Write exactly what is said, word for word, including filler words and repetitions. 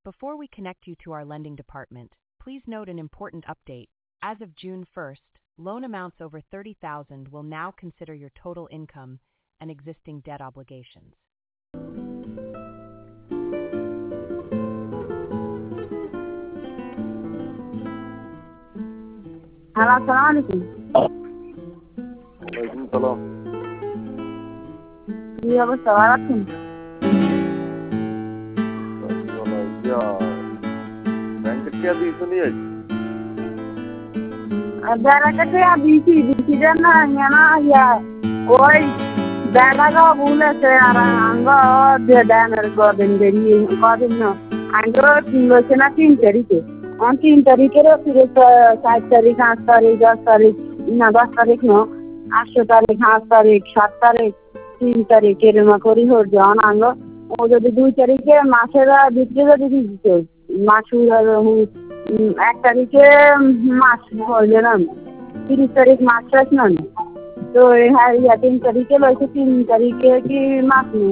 Before we connect you to our lending department, please note an important update. As of June first, loan amounts over thirty thousand will now consider your total income and existing debt obligations. Hello, আসসালামু আলাইকুম। ওয়ালাইকুম সালাম। কি অবস্থা, ভালো আছেন? ব্যাংকের টিয়া দিয়েছো নিয়ে ব্যাংকে টিয়া দিয়েছি দিয়েছি না না ইয়া ওই ব্যাংকটা ভুল আছে আর আঙ্গ দেনের কদিন দেরি কদিন না আঙ্গ তিন বছর না তিন তারিখে on তিন তারিখেরও ফিরে সাত তারিখ আট তারিখ দশ তারিখ না দশ তারিখ ন আটশো তারিখ আট তারিখ সাত তারিখ তিন তারিখ এরকম করি হর যান আঙ্গ ও যদি দুই তারিখে মাসের ভিতরে যদি দিতে মাস এক তারিখে মাস হইলে না তিরিশ তারিখ মাস শেষ নন তো হ্যাঁ তিন তারিখে লইছে তিন তারিখে কি মাস